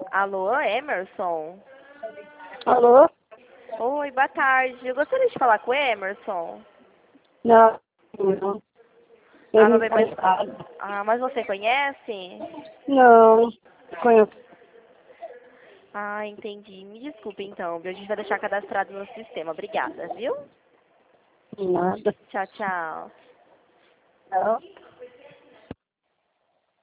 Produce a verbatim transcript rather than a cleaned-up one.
Alô, Emerson? Alô? Oi, boa tarde. Eu gostaria de falar com o Emerson. Não, não. Ah, Eu não não vem mais... conheço. Ah, mas você conhece? Não, conheço Ah, entendi. Me desculpe então, viu? A gente vai deixar cadastrado no sistema. Obrigada, viu? nada. Tchau, tchau. Não.